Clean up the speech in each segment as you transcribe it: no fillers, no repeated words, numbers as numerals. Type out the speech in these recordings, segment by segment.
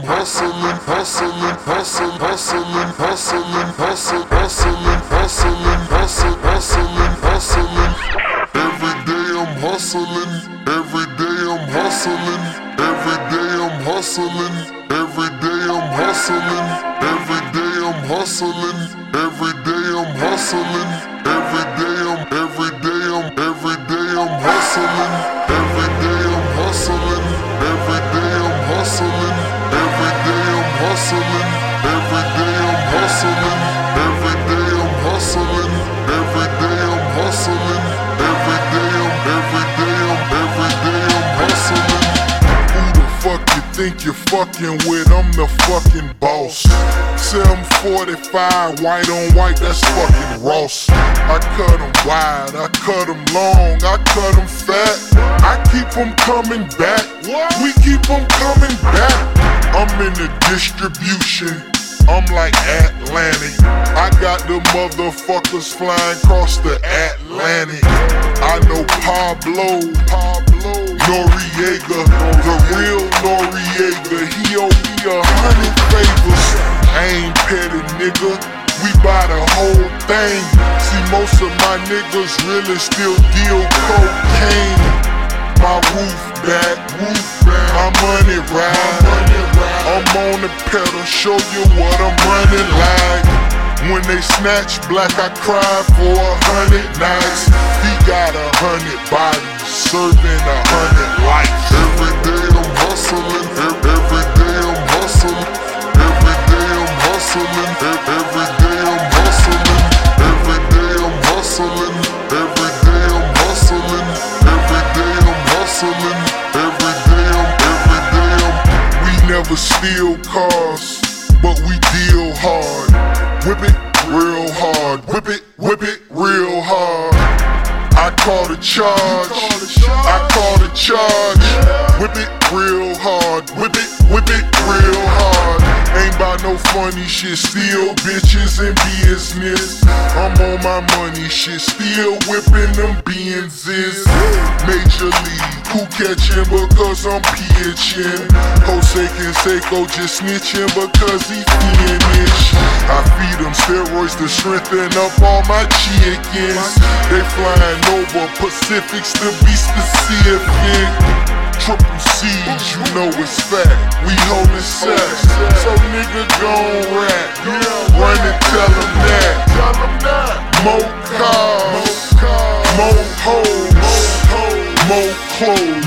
hustling, hustling, hustling, hustling, hustling, hustling, hustling, hustling, hustling, hustling, hustling. Every day I'm hustling, every day I'm hustling, every day I'm hustling, every day I'm hustling, every day I'm hustling, every day I'm hustling, every day I'm hustling, every day I'm hustling, every day I'm hustling, every day I'm hustling, every day I'm hustling, every day I'm hustling, every day I'm hustling, every day I'm hustling, every day I'm hustling. Who the fuck you think you're fucking with? I'm the fucking boss. 745, white on white, that's fucking Ross. I cut them wide, I cut them long, I cut them fat. I keep them coming back, we keep them coming back. I'm in the distribution, I'm like Atlantic. I got the motherfuckers flying across the Atlantic. I know Pablo Noriega, the real Noriega. He owe me 100 favors. I ain't petty, nigga, we buy the whole thing. See, most of my niggas really still deal cocaine. My roof back, my money ride. I'm on the pedal, show you what I'm running like. When they snatch black, I cry for 100 nights. He got 100 bodies, serving 100 lives. Every day I'm hustling, every day I'm hustling, every day I'm hustling, every day I'm hustling, every day I'm hustling, every day I'm hustling, every day I'm hustling, every day I'm. We never steal cars, but we deal hard. Whip it real hard, whip it real hard. I call the charge, I call the charge. Whip it real hard, whip it real hard. Ain't about no funny shit, still bitches in business. I'm on my money shit, still whipping them Benzes. Major league, who catching because I'm pitching? Jose Canseco just snitching because he finished. I feed them steroids to strengthen up all my chickens. They flying over Pacifics to be specific. Triple C's, you know it's fat. We holding sacks, so nigga gon' rap. Run and tell them that. More cars, more hoes, more clothes,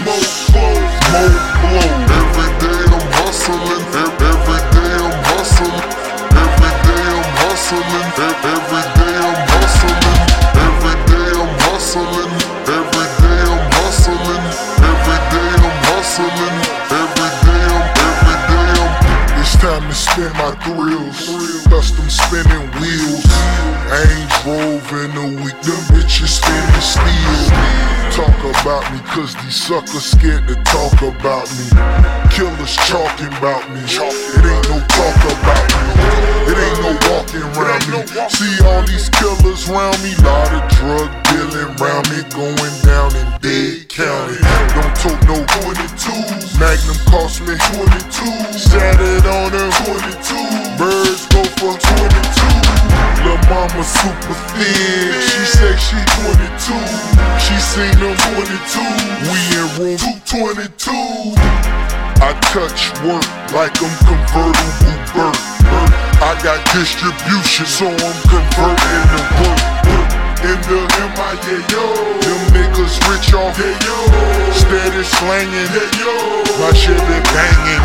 more blows. Every day I'm hustling, every day I'm hustling, every day I'm hustling, every day I'm hustling, every day I'm hustling, every day I'm hustling, every day I'm hustling, every day I'm. It's time to spin my thrills, custom spinning wheels. Range Rover in a week, them bitches spinning steel. Talk about me, cause these suckers scared to talk about me. Killers talking about me, it ain't no talk about me. It ain't no walking around me. See all these killers round me, lot of drug dealing round me, going down in Dade County. Don't tote no 22s, Magnum cost me 22. Shattered on her 22, birds go for 22. Lil' mama super thick, she say she 22. She seen them 22, we in room 222. I touch work like I'm convertible Burt. I got distribution, so I'm converting the work. In the MIA, yo, them niggas rich off, hey, yo. Steady slanging, hey, yo. My shit been banging.